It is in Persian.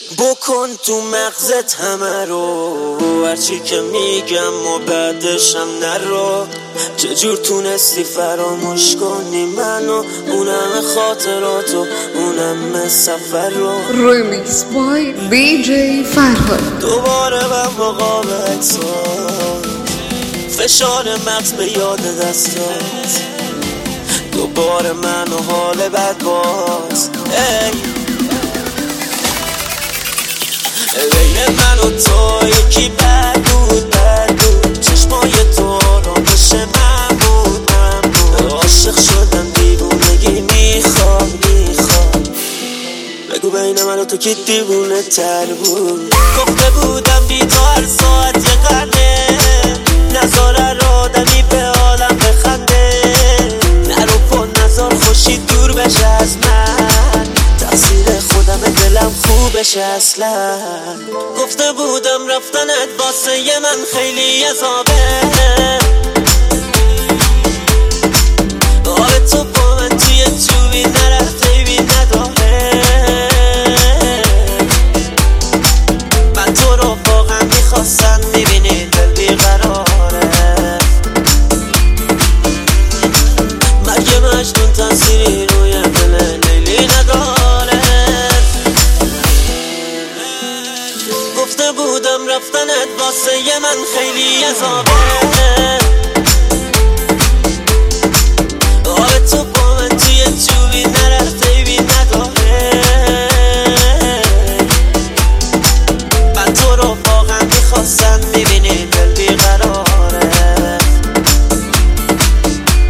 بکن تو مغزت همه رو، هرچی که میگم و بعدشم نرو. چجور تونستی فراموش کنی منو، اونم خاطراتو، اونم سفر رو. Remix by BJ فرهاد. دوباره من مقابلت فشار مغز به یاد دستات، دوباره من و حال بد باز. بین من و تو یکی بد بود چشمای تو آرامش من بود عاشق شدم دیوونگی میخوام بگو بین من و تو کی دیوونه تر بود. گفته بودم بی تو هر ساعت یه قرنه، نظاره را آدمی به عالم بخنده. نرو کن نظار خوشی دور بشه از من، تقصیر خودم دلم خوبش اصلا. گفته بودم رفتنت واسه ی من خیلی عذابه، حال تو با من توی جوی نرفته بی نداره. من تو رو واقعا میخواستم میبینی دل بیقراره. مرگ مجنون تاثیری روی دل لیلی نداره. گفته بودم رفتنت واسه ی من خیلی عذابه،